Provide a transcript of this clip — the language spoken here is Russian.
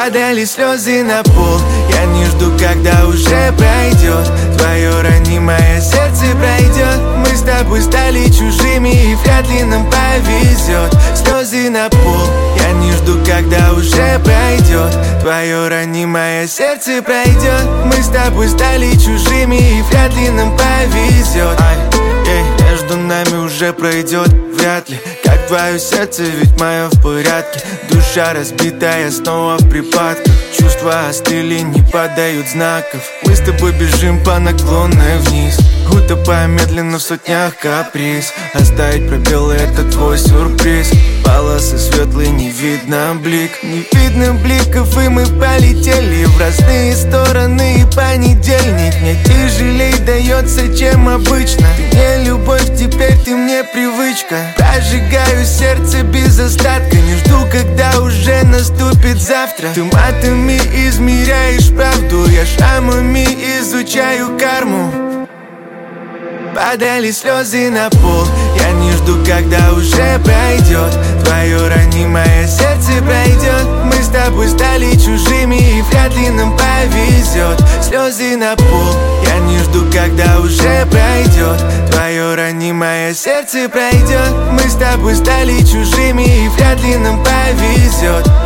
Падали слезы на пол, я не жду, когда уже пройдет. Твое ранимое сердце пройдет. Мы с тобой стали чужими, и вряд ли нам повезет. Слезы на пол, я не жду, когда уже пройдет. Твое ранимое сердце пройдет. Мы с тобой стали чужими, и вряд ли нам повезет. Между нами уже пройдет, вряд ли. Как твое сердце, ведь мое в порядке. Душа разбитая, снова в припадках. Чувства остыли, не подают знаков. Мы с тобой бежим по наклонной вниз, утопая медленно в сотнях каприз. Оставить пробелы — это твой сюрприз. Полосы светлые, не видно блик. Не видно бликов, и мы полетели в разные стороны. И понедельник мне тяжелей дается, чем обычно. Ты мне любовь, теперь ты мне привычка. Прожигаю сердце без остатка. Не жду, когда уже наступит завтра. Ты матами измеряешь правду, я шрамами изучаю карму. Падали слезы на пол, я не жду, когда уже пройдет. Твое ранимое сердце пройдет. Мы с тобой стали чужими, и вряд ли нам повезет. Слезы на пол, я не жду, когда уже пройдет. Твое ранимое сердце пройдет. Мы с тобой стали чужими, и вряд ли нам повезет.